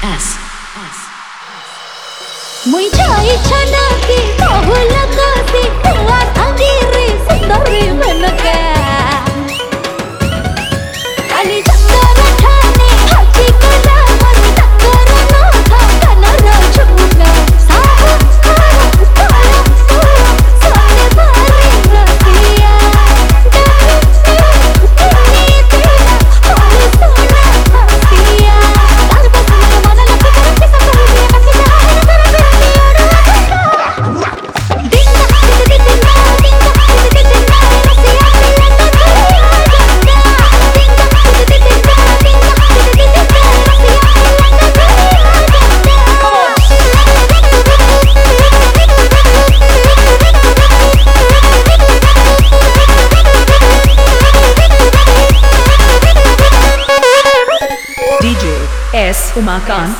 S. मुझे इच्छा ना की बहुल कसी तुआर अंगीरी सुंदरी बनके अली चक्कर ठाने हाची कला मरी टक्कर ना था कलर छुपना साहु साहु साहु सोने भरी रतिया डरनी तेरा होल सोना हसिया तार बस मेरा मन लग करके सब कर दिया कसी जाए DJ S. Umakant.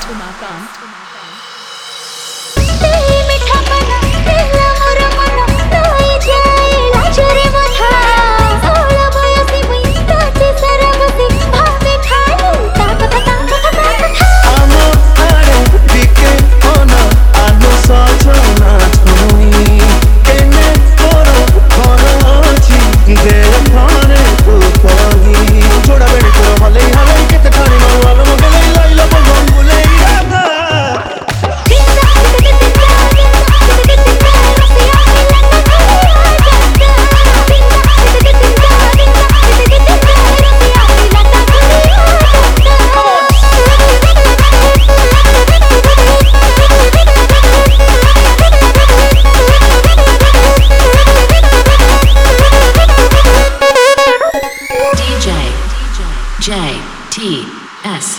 JTS.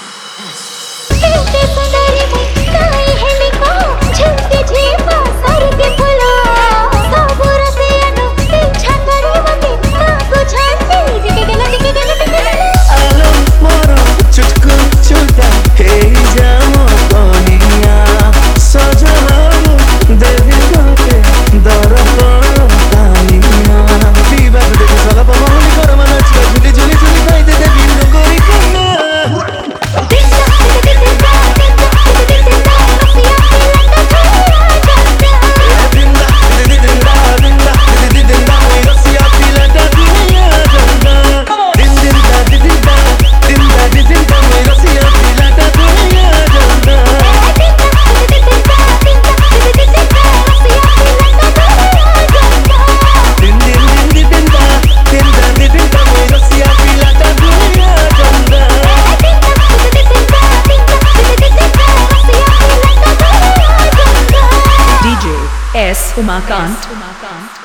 S. Umakant.